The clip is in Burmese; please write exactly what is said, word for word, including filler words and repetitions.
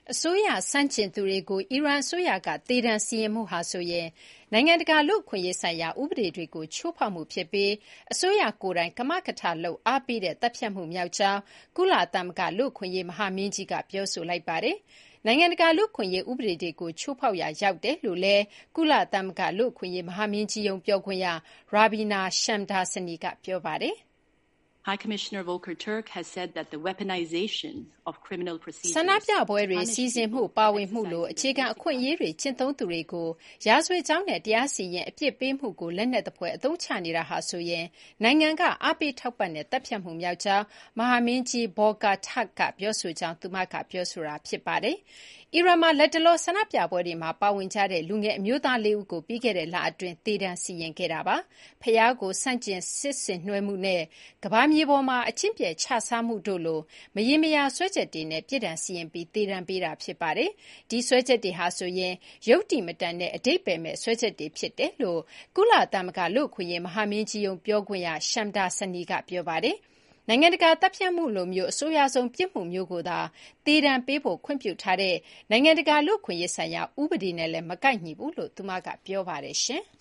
အစိုးရဆန့်ကျင်သူတွေကိုအီရန်အစိုးရကသေဒဏ်စီရင်မှုဟာဆိုရင်နိုင်ငံတကာလူ့အခွင့်အရေးဆိုင်ရာဥပဒေတွေကိုချိုးဖောက်မှုဖြစ်ပြီးအစိုးရကိုယ်တိုင်ကမကထလုပ်အားပေးတဲ့တပ်ဖြတ်မှုမြောက်ကြောင်းကုလသမဂ္ဂလူ့အခွင့်အရေးမဟာမင်းကြီးကပြောဆိုလိုက်ပါတယ်။နိုင်ငံတကာလူ့အခွင့်အရေးဥပဒေတွေကိုချိုးဖောက်ရာရောက်တယ်လို့လည်းကုလသမဂ္ဂလူ့အခွင့်အရေးမဟာမင်းကြီးရုံးပြောခွင့်ရ Ravina Shamdasani ကပြောပါတယ်။ High Commissioner Volker Turk has said that the weaponization of criminal procedures ဆန္ဒပြပွဲတွေစီစဉ်မှုပါဝင်မှုလိုအခြေခံအခွင့်အရေးတွေကျင့်သုံးသူတွေကိုရာဇဝတ်ကြောင်းနဲ့တရားစီရင်အပြစ်ပေးမှုကိုလက်နက်သဖွယ်အသုံးချနေတာဟာဆိုရင်နိုင်ငံကအားပေးထောက်ပံ့တဲ့တပ်ဖြတ်မှုမြောက်ကြောင်းမဟာမင်းကြီး Volker Turk ကပြောဆိုကြောင်းသူမကပြောဆိုတာဖြစ်ပါတယ်။အီရန်မှာလက်တလောဆန္ဒပြပွဲတွေမှာပါဝင်ကြတဲ့လူငယ်အမျိုးသားလေးဦးကိုပြီးခဲ့တဲ့လအတွင်းသေဒဏ်စီရင်ခဲ့တာပါ။ဖျားကိုဆန့်ကျင်စစ်ဆင်နွှဲမှုနဲ့ကမ္ဘာမြေပေါ်မှာအချင်းပြဲချစားမှုတို့လိုမရေမရာဆွဲချက်တွေနဲ့ပြည်ဒဏ်စီရင်ပြီးသေဒဏ်ပေးတာဖြစ်ပါတယ်။ဒီဆွဲချက်တွေဟာဆိုရင်ရုပ်တိမတန်တဲ့အဓိပ္ပာယ်မဲ့ဆွဲချက်တွေဖြစ်တယ်လို့ကုလသမဂ္ဂလူ့အခွင့်အရေးမဟာမင်းကြီးရုံးပြောခွင့်ရ Shamdasani ကပြောပါတယ်။နိုင်ငံတကာတပ်ဖြတ်မှုလိုမျိုးအဆိုးရွားဆုံးပြစ်မှုမျိုးကိုသာသေဒဏ်ပေးဖို့ခွင့်ပြုထားတဲ့နိုင်ငံတကာလူ့အခွင့်အရေးဆိုင်ရာဥပဒေနဲ့လည်းမကိုက်ညီဘူးလို့သူမကပြောပါတယ်ရှင်။